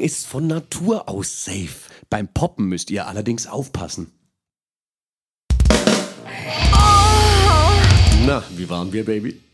ist von Natur aus safe. Beim Poppen müsst ihr allerdings aufpassen. Na, wie waren wir, Baby?